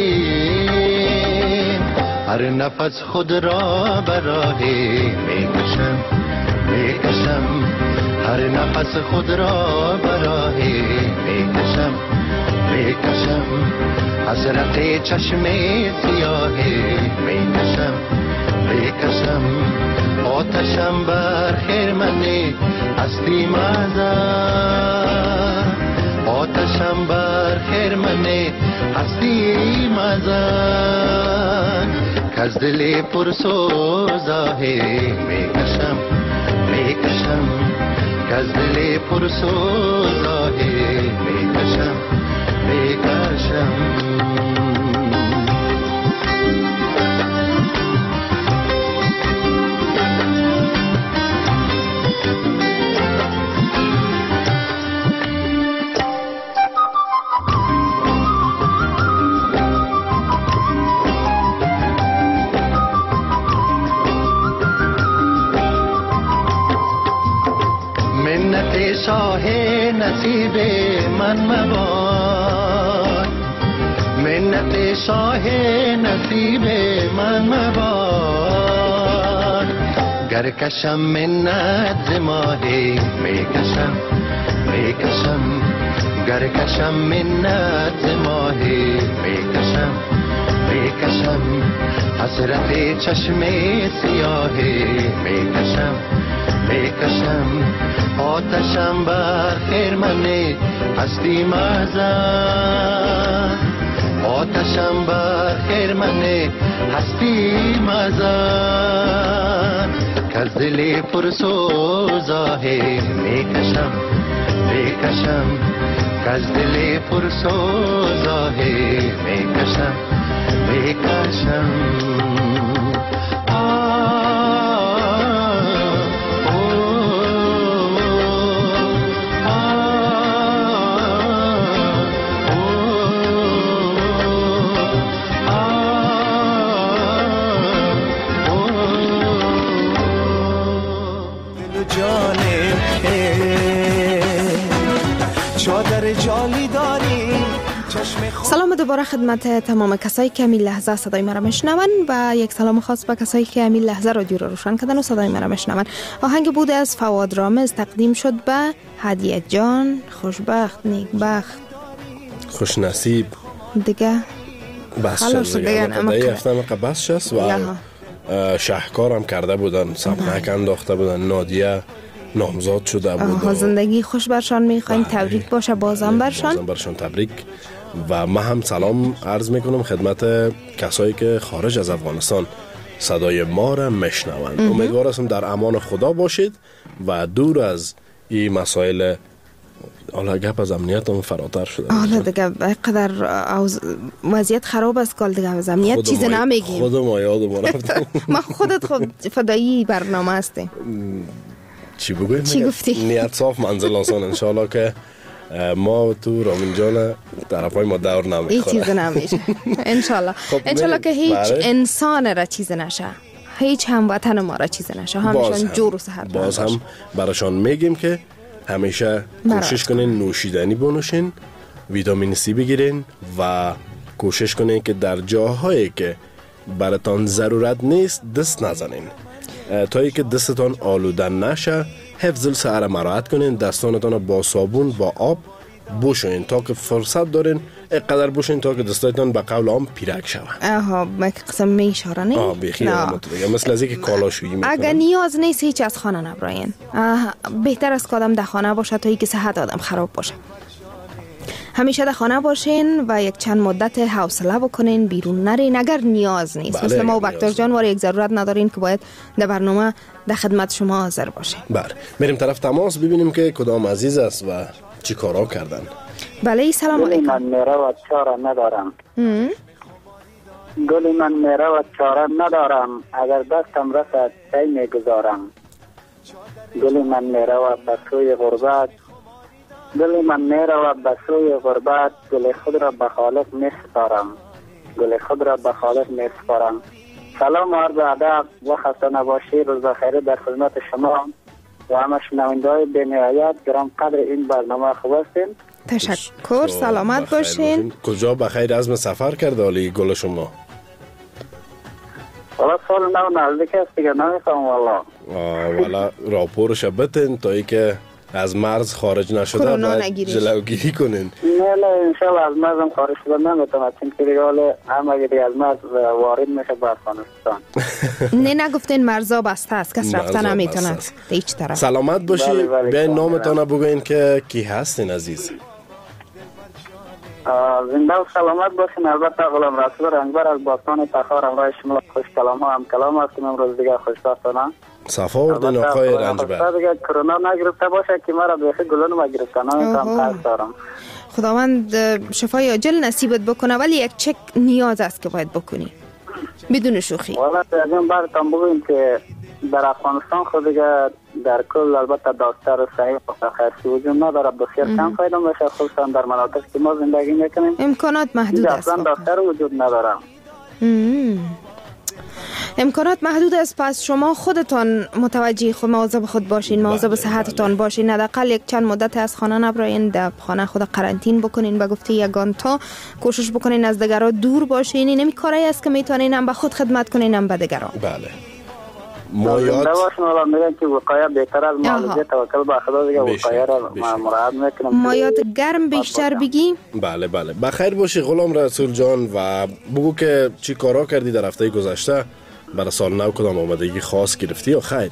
نسیم هر نفس خود را براهی میکشم هر نفس خود را براهی میکشم حسرت چشم سیاهی میکشم آتشم بر خرمنی هستی مزار آتشم بر خرمنی هستی مزار کز دل پرسوزاهی میکشم کز دل پرسوزاهی میکشم شاه نصیب من مباد منت شاه نصیب من مباد گر کشم منت ز ماهی میکشم گر کشم منت ز ماهی میکشم حسرت چشم سیاهی میکشم آتشم بر خرمن هستی مزار آتشم بر خرمن هستی مزار کز دل پرسوزاهی میکشم کز دل پرسوزاهی میکشم داری. سلام دوباره خدمت تمام کسایی که همین لحظه صدای مرا میشنون و یک سلام خاص به کسایی که همین لحظه رادیو رو روشن کردن و صدای مرا میشنون. آهنگ بود از فواد رامز تقدیم شد به هدیه جان. خوشبخت، نیکبخت، خوش نصیب دیگه بس شد دیگه. خدایی افتم بس شد و شهکار هم کرده بودن، سبنک انداخته بودن، نادیه نامزاد شده بود. زندگی خوش برشان میخواین، تبریک باشه بازم برشان تبریک. و من هم سلام عرض میکنم خدمت کسایی که خارج از افغانستان صدای ما را میشنوند. امیدوار هستم در امان خدا باشید و دور از این مسائل. حالا گپ از امنیت هم فراتر شده. حالا دیگه قدر وضعیت خراب است که دیگه از امنیت چیز نمیگیم. خود ما یادم رفت. ما خودت خود فدایی برنامه هستی. چی بگویم؟ چی گفتی؟ نیت صاف منزل آسان. انشالله که ما تو رامین جان طرفای ما دور نمیخوره. این چیز نمیشه. انشالله. انشالله که هیچ انسان را چیز نشه. هیچ هموطن ما را چیز نشه. همشان جور و صحت باز هم براشان میگیم که همیشه کوشش کنین نوشیدنی بنوشین، ویتامین سی بگیرین و کوشش کنین که در جاهایی که براتان ضرورت نیست دست نزنین تا ای که دستتان آلوده نشه. حفظ الصحه مراعات کنین، دستانتان با صابون با آب بوشین تا که فرصت دارین اینقدر بوشین تا که دستایتان به قول عام پیرک شوه. آها قسم می اشاره نه؟ بیخی مثل از اینکه کالاشویی میکنن. اگر نیاز نیست هیچ از خانه نبراین. بهتر است که آدم در خانه باشه تا ای که صحت آدم خراب باشه. همیشه در خانه باشین و یک چند مدت حوصله بکنین، بیرون نرین اگر نیاز نیست. مثل ما و بکتر جان وار یک ضرورت ندارین که باید در برنامه در خدمت شما حاضر باشین. بله میریم طرف تماس ببینیم که کدام عزیز است و چی کارا کردن. بله سلام علیکم. من میره و چاره ندارم. گل من میره و چاره ندارم، اگر دستم رسد تی میگذارم. گل من میره و به سوی غربت، گل من میره و به سوی غربت، گل خود را به خالق میسپارم، گل خود را به خالق میسپارم. سلام و عرض ادب و خسته نباشی. روز بخیر در خدمت شما و همه شنونده‌های بی‌نهایت گرام قدر این برنامه خوب هستین. تشکر، سلامت باشین. کجا بخیر عزم سفر کرده حالی گل شما؟ والا سال نو نزدیک است دیگه نمیخوام والا. والا راپورش بتن تا ای که از مرز خارج نشده باید جلوگیری کنین. نه انشالله از مرز هم خارج شده نمیتونم، چون که دیگه حالا همه گیری از مرز وارد میشه به افغانستان. نه نگفتین مرزا بسته است، کس رفتن نمیتونه هیچ طرف. سلامت باشی. بیاین نامتان بگوین که کی هستین عزیز. زنده و سلامت باشین. البته غلام رسول رنگبر از باستان تخار امرای شما خوش کلام ها هم کلام هستیم. امروز دیگه خوشبختانه صفا وردن آقای رنجبر. دیگه کرونا نگرفته باشه که مرا بیخی گلون ما گرفته نمیتونم قرض دارم. خداوند شفای عاجل نصیبت بکنه، ولی یک چک نیاز است که باید بکنی بدون شوخی. والا از این براتون بگویم که در افغانستان خود دیگه در کل البته دکتر صحیح و تخصصی وجود نداره، بسیار کم پیدا میشه، خصوصا در مناطقی که ما زندگی میکنیم امکانات محدود است. اصلا دکتر وجود نداره. امکانات محدود است. پس شما خودتان متوجه خود مواظب خود باشین، مواظب صحتتان باشین. حداقل یک چند مدت از خانه نبراین، در خانه خود قرنطین بکنین. به گفته یگان تا کوشش بکنین از دیگران دور باشین. این کاری است که میتونین هم به خود خدمت کنین هم به دیگران. بله. مایات والا میگن که وقایه بهتر از معالجه. توکل به خدا دیگه وقایه را مراعات میکنم. مایات گرم بیشتر بگی. بله بخیر باشی غلام رسول جان و بگو که چی کارا کردی در هفته گذشته. برای سال نو کدام آمادگی خاص گرفتی یا خیر؟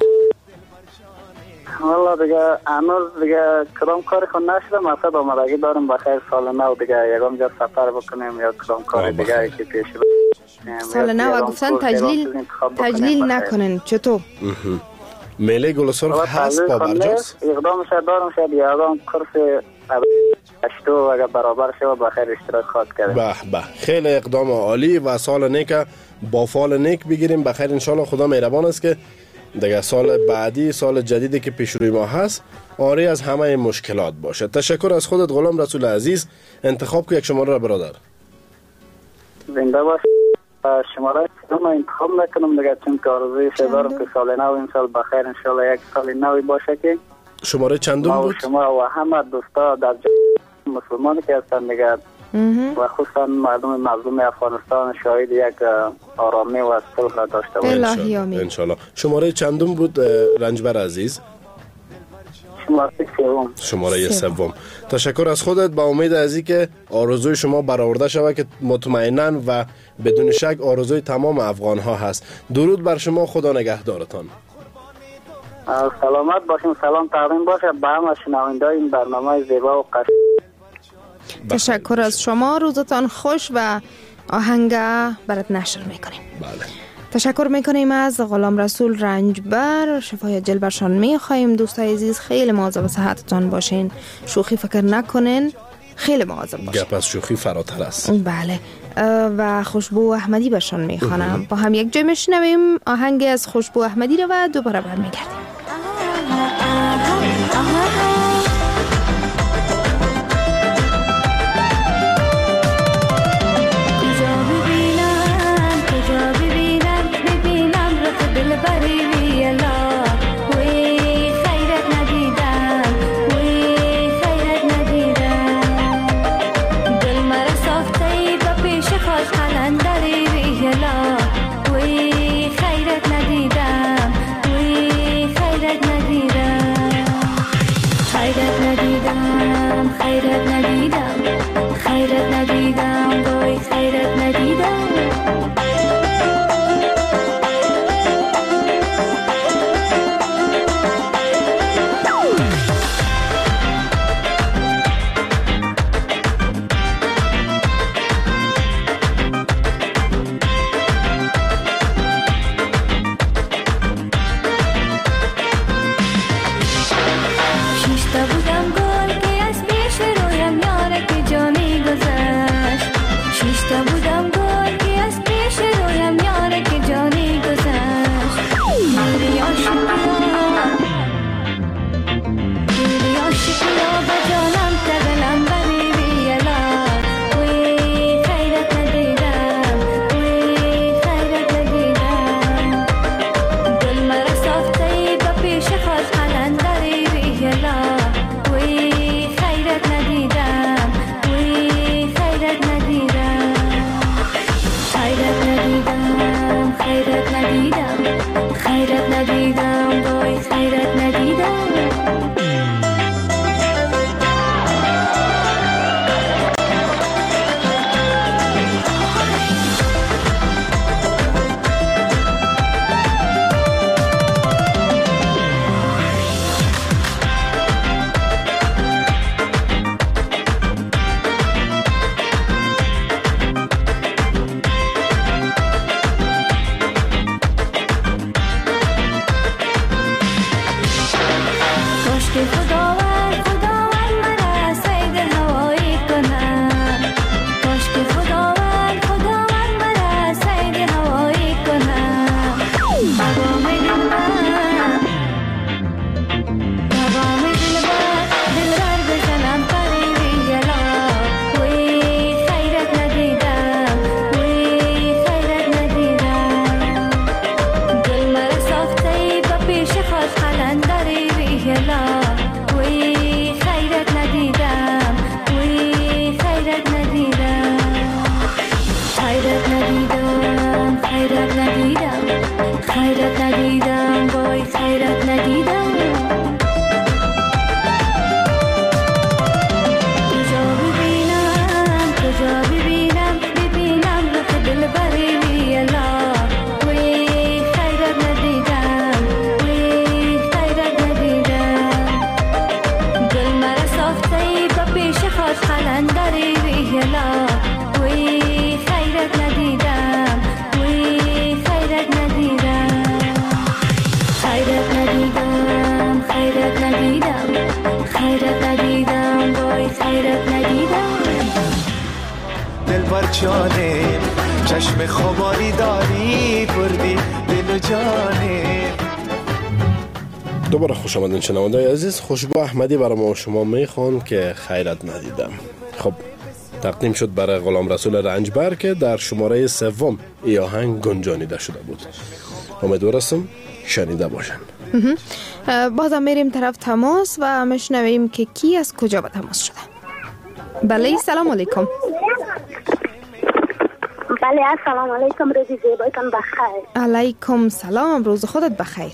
والا دیگه هنوز دیگه کدام کاری خود نشده. مقصد آمادگی دارم بخیر سال نو دیگه یکم جا سفر بکنیم یا کدام کار دیگه که پیش رو سال نو گفتن تجلیل نکنین. چطور؟ میله گلسرخ هست با برجاست؟ اقدامش دارم شاید یادم کورس اشتو اگر برابر شد بخیر اشتراک خواهد کرد. به خیلی اقدام عالی و سال نیک با فال نیک بگیریم بخیر انشالله. خدا مهربان است که دیگه سال بعدی سال جدیدی که پیش روی ما هست آری از همه مشکلات باشه. تشکر از خودت غلام رسول عزیز. انتخاب که یک شماره را برادر. زنده باش. شماره ما انتخاب نکنم دیگه، چون که آرزوی دارم که سال نو امسال بخیر انشالله یک سال نوی باشه که شماره چندم بود؟ شما و همه دوستا در مسلمانی که هستند دیگر و خصوصا مردم مظلوم افغانستان شاهد یک آرامی و صلح داشته باشند. الهی آمین. انشالله. شماره چندم بود رنجبر عزیز؟ شماره سوم. تشکر از خودت. با امید از اینکه آرزوی شما برآورده شود که مطمئنا و بدون شک آرزوی تمام افغان ها هست. درود بر شما. خدا نگهدارتان. سلامت باشین. سلام تقدیم باشه به همه شنونده این برنامه زیبا و قشنگ. تشکر از شما. روزتان خوش و آهنگ برات نشر میکنیم. بله. تشکر میکنیم از غلام رسول رنجبر. شفای جل برشان میخواهیم. دوستای عزیز خیلی مواظب به صحتتان باشین. شوخی فکر نکنین. خیلی مواظب باشین. گپ از شوخی فراتر است. بله. و خوشبو احمدی برشان میخوانم. با هم یک جای میشنویم آهنگ از خوشبو احمدی رو و دوباره برمیگردیم. جانم چشم خوابانی داری بردی دل و جانم. دوباره خوش آمدین شنونده‌های عزیز. خوشبو احمدی برای ما و شما میخوان که خیرت ندیدم. خب تقدیم شد برای غلام رسول رنجبر که در شماره سوم ای آهنگ گنجانیده شده بود. امیدوار هستم شنیده باشن. بازم میریم طرف تماس و میشنویم که کی از کجا به تماس شده. بله سلام علیکم. بله السلام علیکم، روز زیبایتان بخیر. علیکم سلام، روز خودت بخیر.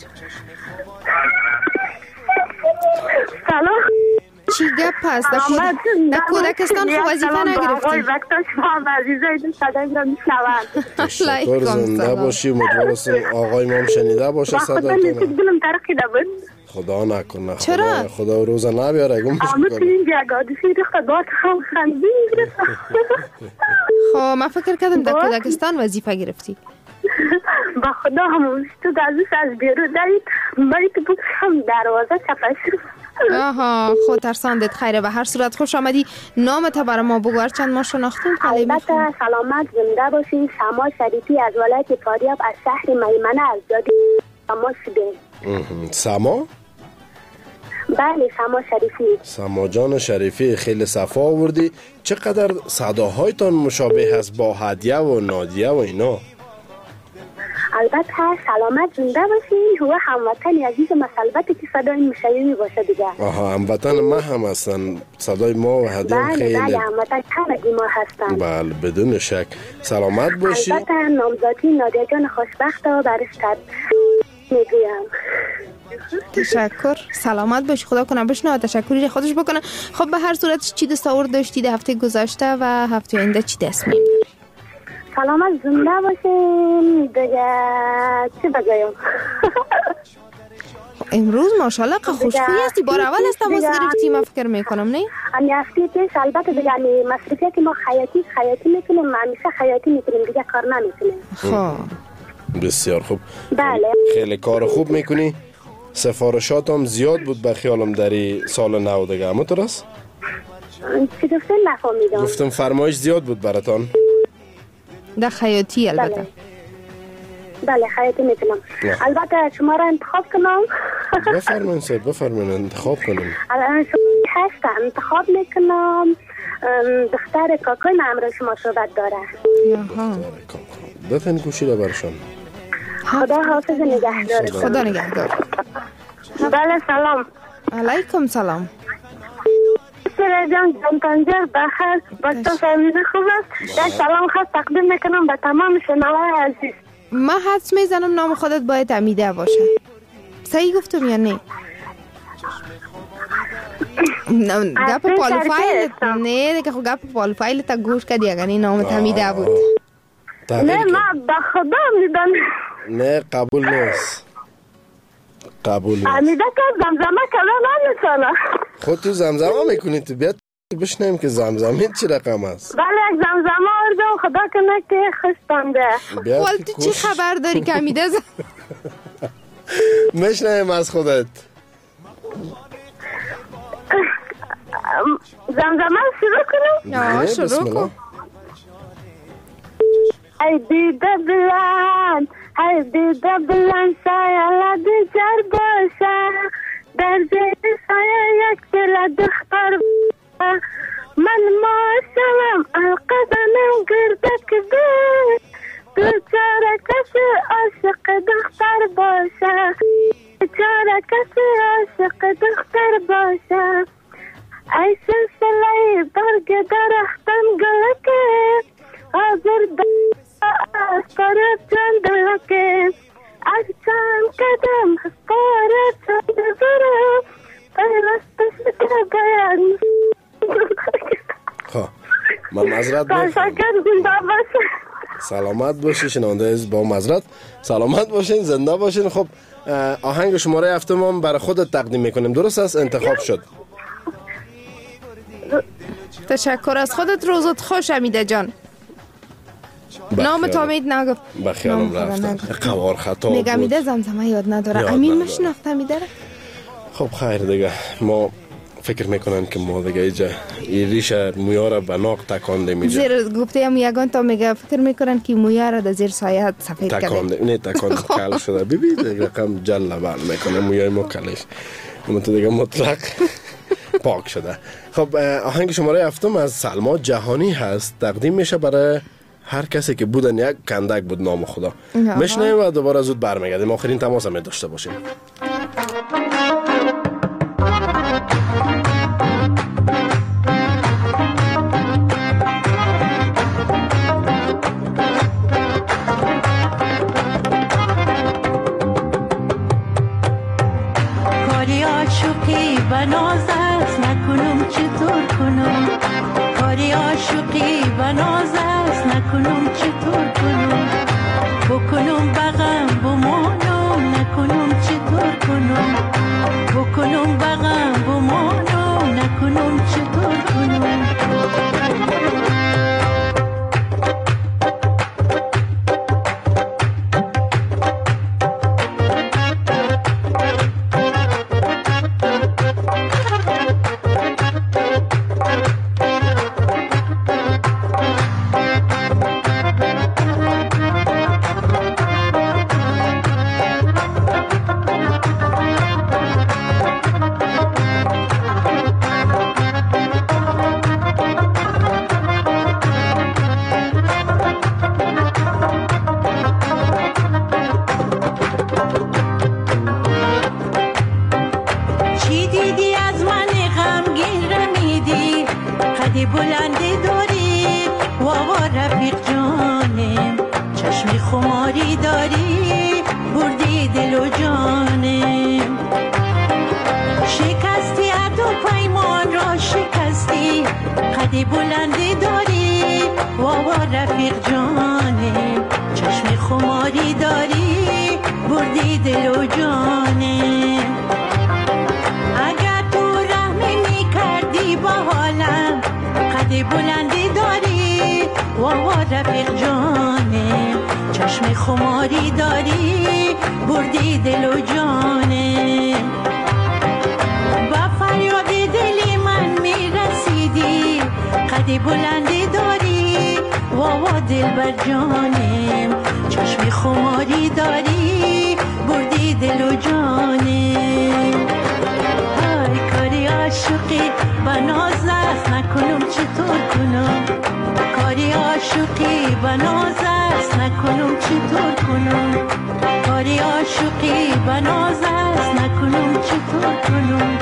سلام. چی گپ است؟ در کودکستان خو وظیفه نگرفتی؟ آقای وقتا شما عزیزای صدای را میشنوند. تشکر، زنده باشی. امیدوارم آقای ما هم شنیده باشه صداتون. دلم ترقیده بود. خدا نکنه. چرا؟ خدا روز نبیاره. اما تو این جگادشی رخت داد هم خندی میگرفت. خب من فکر کردم در کودکستان وظیفه گرفتی. با خدا همون تو گازش از بیرون دارید باید بود هم دروازه چپش. آها خود ترساندت. خیره. به هر صورت خوش آمدی. نامت برای ما بگو، چند ما شناختیم. البته سلامت زنده باشین. شما شریفی از ولایت فاریاب از شهر میمنه از جاده سما شدیم. سما؟ بله سما شریفی. سما جان شریفی، خیلی صفا آوردی. چقدر صداهایتان مشابه هست با هدیه و نادیه و اینا. البته سلامت زنده باشین. هو هموطن عزیز مسلبتی که صدای مشایمی باشه دیگه. آها هموطن ما هم هستن. صدای ما و هدیه خیلی. بله هموطن همگی ما هستن. بله بدون شک. سلامت باشی. البته نامزادی نادیه جان خوشبخت و برش کرد میگویم. تشکر. سلامت باش. خدا کنه بشنوه تشکری خودش بکنه. خب به هر صورت چی دستاورد داشتی ده هفته گذشته و هفته آینده چی تصمیم داری؟ سلامت زنده باشین دیگه. چی بگویم؟ امروز ماشاءالله که خوشخوی هستی. بار اول است تماس گرفتی من فکر میکنم نه؟ امی هفته پیش البته دیگه مصرفی که ما خیاطی میکنیم، همیشه خیاطی میکنیم دیگه کار نمیکنیم. خب بسیار خوب. بله خیلی کار خوب میکنی. سفارشات هم زیاد بود به خیالم در سال نو دیگه. اما تو راست؟ چی گفتن نفهمیدم. گفتم فرمایش زیاد بود براتان. در خیاطی البته. بله خیاطی میکنم. البته شما را انتخاب کنم. بفرمایید سر بفرمایید انتخاب کنم. الان شما هست انتخاب میکنم. دختر کاکای نام شما صحبت داره. بفن گوشی را برشان. خدا حافظ نگهدار. خدا نگهدار. بله سلام. علیکم سلام. جان پنجر بخیر. بچه فهمیده خوب است. یک سلام خاص تقدیم میکنم به تمام شنوای عزیز. من حدس میزنم نام خودت باید امیده باشه. صحیح گفتم یا نه؟ گپ پالوفایلت نه دیگه. خب گپ پالوفایلت تا گوش کردی اگر این نامت امیده بود. نه من به خدا میدم. نه قبول نیست. قبول نیست. امیده که زمزمه کلا نمیتونه. خود تو زمزمه میکنی. تو بیاد بشنیم که زمزمه چی رقم است. بله یک زمزمه آردم خدا کنه که خوشتنده. ولی تو چی خبر داری که امیده میشنیم از خودت. زمزمه شروع کنم؟ نه شروع کن. ای دیده بلند، ای دیده بلند سایه دیگر باشه، در زیر سایه یک دل دختر باشه. من ماشم القدمم گردک بید، بیچاره کسی عاشق دختر باشه، بیچاره کسی عاشق دختر باشه. ای سلسله برگ درختم گلکه، حاضر از پارت چند دلکه، از چند قدم از پارت چند برم، پیوستش که باید. خب من معذرت بخوام. سلامت باشین شنونده عزیز. با معذرت سلامت باشین، زنده باشین. خب آهنگ شماره هفتم برای خودت تقدیم میکنیم. درست است؟ انتخاب شد. تشکر از خودت. روزت خوش امیده جان. نام تو امید نگفت. بخیالم رفتم. قوار خطا بود. میگم امیده زمزمه یاد نداره. امین مشناخت امیده را. خب خیر دیگه. ما فکر میکنن که ما دیگه ایجا این ریش مویا را به ناق تکاندیم ایجا. زیر گفته هم یگان تا میگه فکر میکنن که مویا را در زیر سایه سفید کرده. تکاندیم. نه تکاندیم کل شده. ببین رقم جل بل میکنه مویای ما کلش. اما تو دیگه مطلق پاک شده. خب آهنگ شماره هفتم از سلما جهانی هست. تقدیم میشه برای هر کسی که بودن یک کندک بود نام خدا. میشنیم و دوباره زود برمیگردیم. آخرین تماس هم داشته باشیم. کاری عاشقی و ناز است نکنم چطور کنم بکنم بغم بمانم نکنم چطور کنم بکنم بغم بمانم نکنم چطور کنم بلندی داری واوا رفیق جانم چشمی خماری داری بردی دل و جانم شکستی عهد و پیمان را شکستی قدی بلندی داری واوا رفیق جانم چشمی خماری داری بردی دل و جانم اگر تو رحمی میکردی با حالم قدی بلندی داری واوا رفیق جانم چشم خماری داری بردی دل و جانم با فریاد دلی من میرسیدی قدی بلندی داری واوا دل بر جانم چشم خماری داری بردی دل و جانم های کاری عاشقی و ناز است نکنم چطور کنم کاری عاشقی و ناز است نکنم چطور کنم کاری عاشقی و ناز است نکنم چطور کنم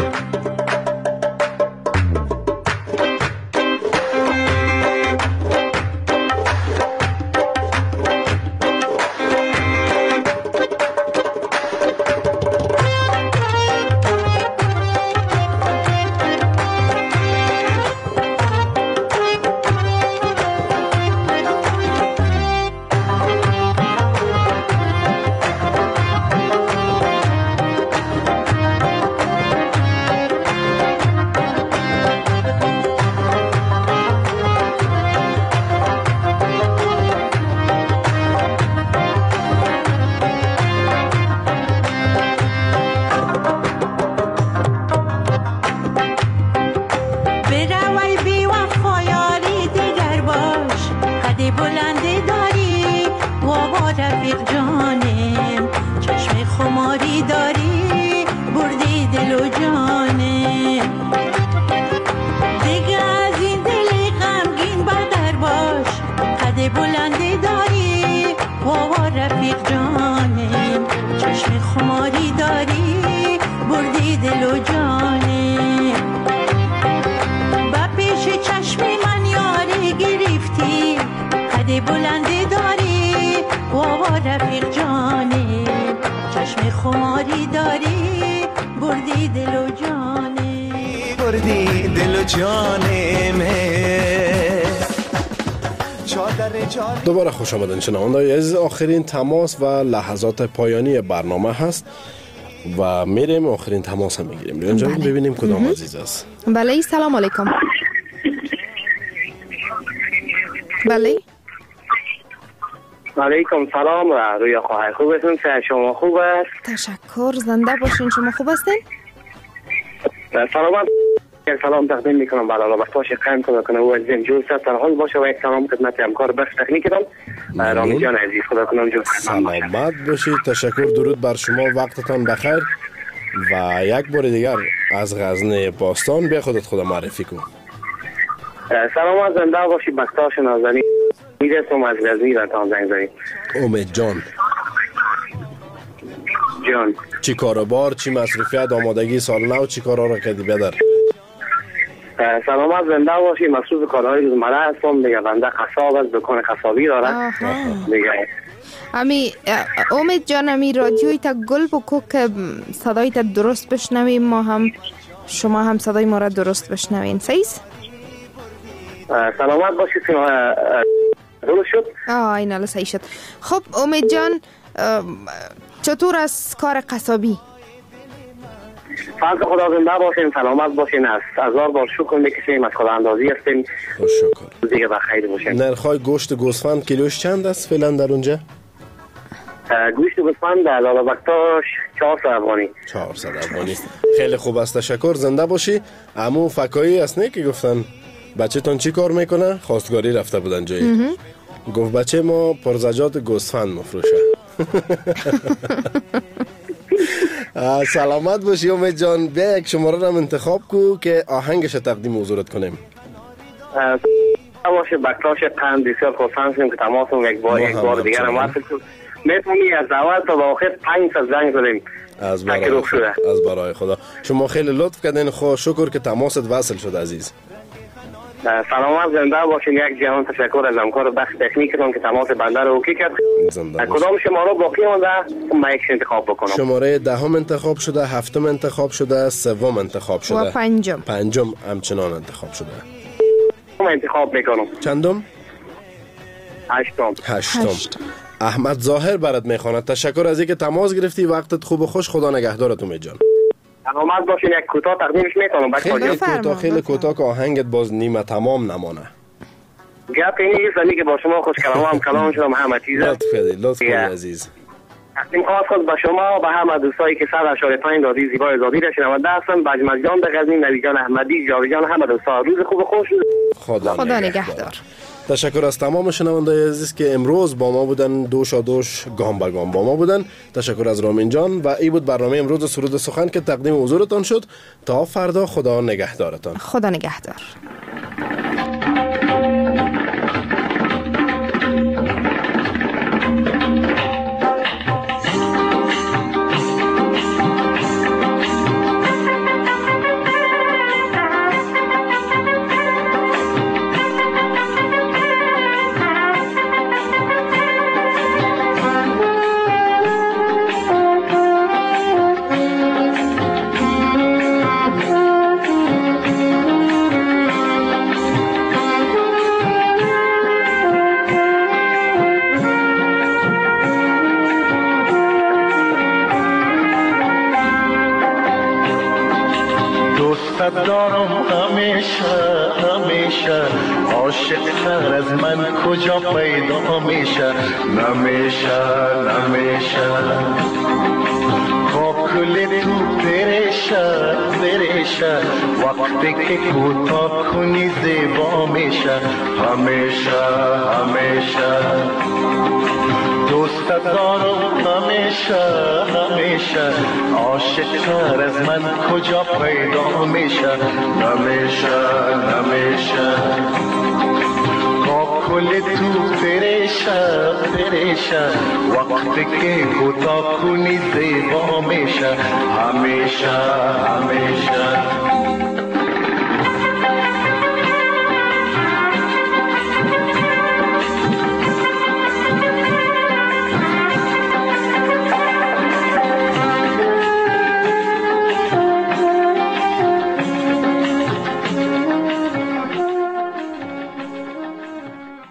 بلندی داری واوا رفیق جانم چشم خماری داری بردی دل و جانم بردی دل و جانم دوباره خوش آمدن شنوندگان عزیز. آخرین تماس و لحظات پایانی برنامه هست و میریم آخرین تماس هم میگیریم. ریان جان ببینیم کدام عزیز است. بله سلام علیکم. بله علیکم سلام و روی خواهی خوب هستم. شما خوب است؟ تشکر. زنده باشین. شما خوب هستین؟ سلامت. سلام تقدیم میکنم برای بخشش قیم کنه و عزیزم جور در حال باشه و یک سلام خدمت همکار بخش تکنیک دارم رامی جان عزیز خدا کنم جور سلامت باشید. تشکر. درود بر شما. وقتتان بخیر و یک بار دیگر از غزنه باستان بیا خودت خدا معرفی کن. سلام زنده باشید. بختاش نازنین میرسم از غزنی و تان زنگ زنی. امید جان چی کاروبار چی مصروفیت آمادگی سال نو چی کارا را کردی بیادر؟ سلامت زنده باشی. مصروف کارهای روزمره هستم دیگه. بنده قصاب است دکان قصابی دارم دیگه. امی امید جان امی رادیوی تا گل بکو که صدای تا درست بشنویم ما هم شما هم صدای ما را درست بشنوین. صحیح؟ سلامت باشید. درست شد؟ این حالا صحیح شد. خب امید جان، چطور از کار قصابی؟ فضل خدا زنده باشین، سلامت باشین، از هزار بار شکر میکشیم، از خدا اندازی هستیم. خوش شکر. دیگه بخیر باشین. نرخ‌های گوشت گوسفند کیلوش چند است فعلا در اونجا؟ گوشت گوسفند در لالابکتاش 400 افغانی. 400 افغانی. خیلی خوب است، تشکر. زنده باشی. عمو فکایی است نه که گفتن بچه تان چی کار میکنه؟ خواستگاری رفته بودن جایی. گفت بچه ما پرزجات گوسفند مفروشه. سلامت باشی امید جان. بیا یک شماره را انتخاب کو که آهنگش تقدیم حضورت کنیم. باشه بکتاش قند بسیار خوشحال شدیم که تماسم یک بار دیگر هم وصل شد. میتونی از اول تا به آخر 500 زنگ زدیم. از برای خدا. شما خیلی لطف کردین. خوش شکر که تماست وصل شد عزیز. سلامت زنده باشین. یک جهان تشکر از همکار بخش تکنیکتون که تماس بنده رو اوکی کرد. کدام شماره باقی مونده؟ من یک انتخاب بکنم. شماره 10 انتخاب شده، 7 انتخاب شده، 3 انتخاب شده و 5 همچنان انتخاب شده. من انتخاب میکنم. چندم؟ 8. احمد ظاهر برات میخواند. تشکر از اینکه تماس گرفتی. وقتت خوب و خوش. خدا نگهدارت امید جان. سلامت باشین. یک کوتاه تقدیمش میکنم. خیلی کوتاه که آهنگت باز نیمه تمام نمانه. گپ این نیست که با شما خوش کلام شدم همه چیزه. لطف کنی عزیز. تقدیم خاص با شما و همه دوستایی که 100.5 رادیو زیبای آزادی را شنونده هستن. بجمل جان بغزنی، نوی جان احمدی، جاوی جان، همه دوستا روز خوب و خوش. خدا نگهدار. تشکر از تمام شنوندگان عزیز که امروز با ما بودن، دوش گام به گام با ما بودن. تشکر از رامین جان. و این بود برنامه امروز سرود سخن که تقدیم حضورتان شد. تا فردا خدا نگهدارتان. خدا نگهدار. دارم همیشه عاشق تر از من کجا پیدا میشه نمیشه کل تو بریشه وقتی که کوتاه کنی زیبا میشه همیشه دوست دارم همیشه عاشق تر از من کجا پیدا میشه نمیشه کل تو بریشه وقتی که کوتاه کنی زیبا میشه همیشه